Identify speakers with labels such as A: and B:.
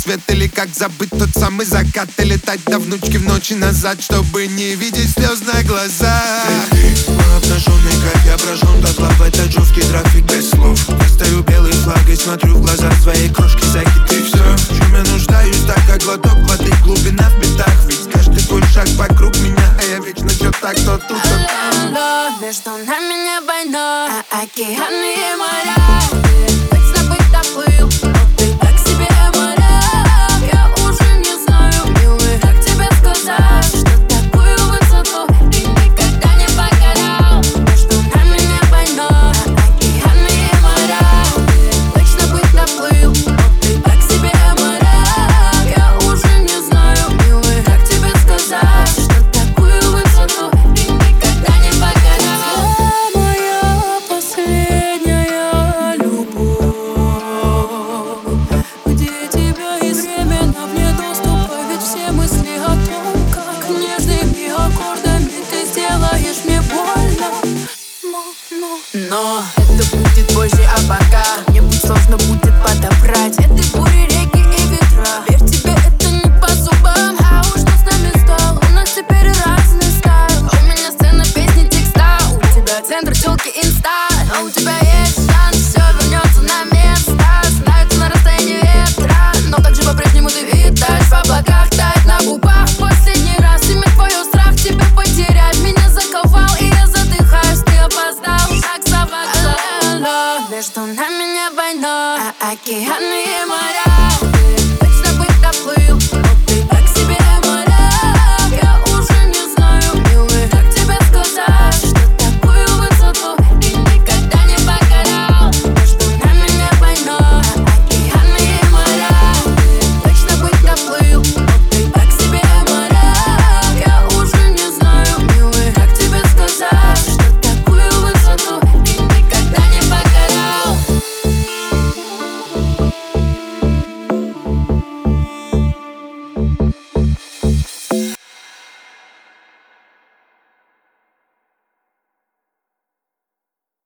A: рассвет или как забыть тот самый закат, и летать до внучки в ночи назад, чтобы не видеть слез на глазах.
B: Мой обнаженный, как я прожжен дотла в этот жесткий трафик без слов. Я стою белой флагой, смотрю в глаза своей крошки, закиты все, в чем я нуждаюсь, так как глоток воды, глубина в битах. Ведь каждый твой шаг вокруг меня, а я вечно чё так, то тут, то там.
C: Между нами не война, а океаны и моря. Вечно быть доплыл, но ты так себе моряк. Я уже не знаю, милый, как тебе сказать, что такую высоту ты никогда не покорял. Между нами не война, а океаны и моря. Вечно быть доплыл, но ты так себе моряк. Я уже не знаю, милый, как тебе сказать, что такую высоту ты никогда не покорял. Моя последняя любовь, где тебя и временно вне доступа, ведь все мысли о том, как нежными аккордами ты сделаешь мне больно. Но это будет позже, а пока мне будет сложно будет подобрать этой бури